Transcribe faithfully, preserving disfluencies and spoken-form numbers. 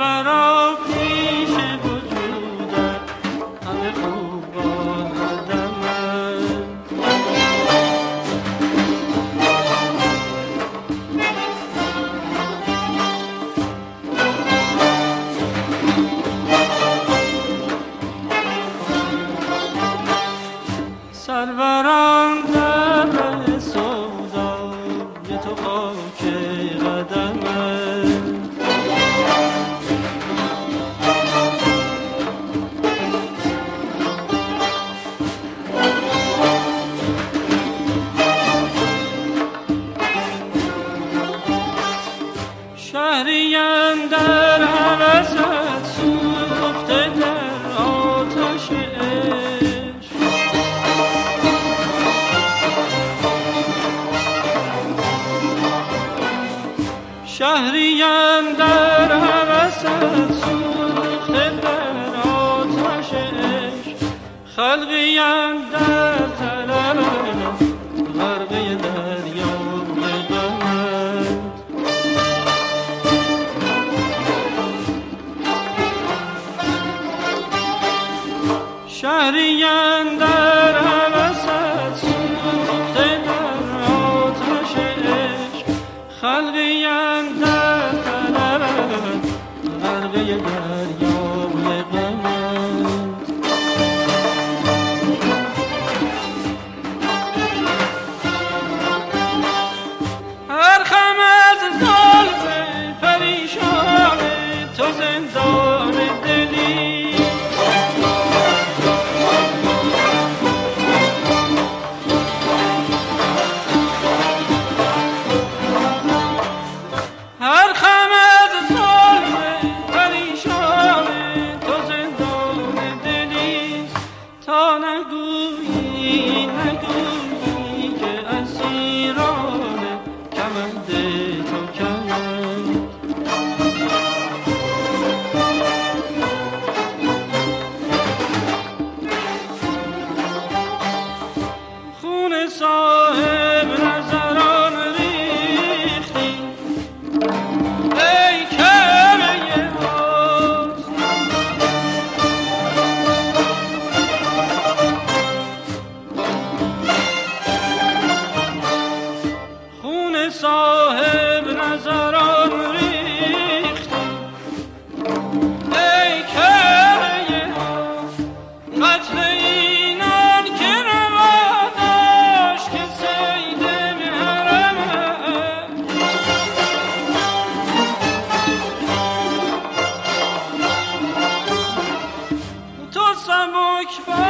سرورا پیش وجودت همه خوبان آدمند. سروران در سودای تو خاک قدمند. شهریم در هوست سوخته در آتش عشق. شهریم در هوست سوخته در آتش عشق. خلقیم در طلب غرقه دریای غمند. شهریم در هوست سوخته در آتش عشق. خلقیم در طلب غرقه دریای غمند. هر خم از زلف پریشان تو زندان دلی. هر خم از زلف پریشان تو زندان دلیست. تا نگویی نگویی که اسیران کمند تو کمند. خون صاحب نظران ریختی ای کعبه حسن. خون صاحب نظران ریختی ای کعبه حسن. قتل اینان که روا داشت که صید محرمه. تو سبک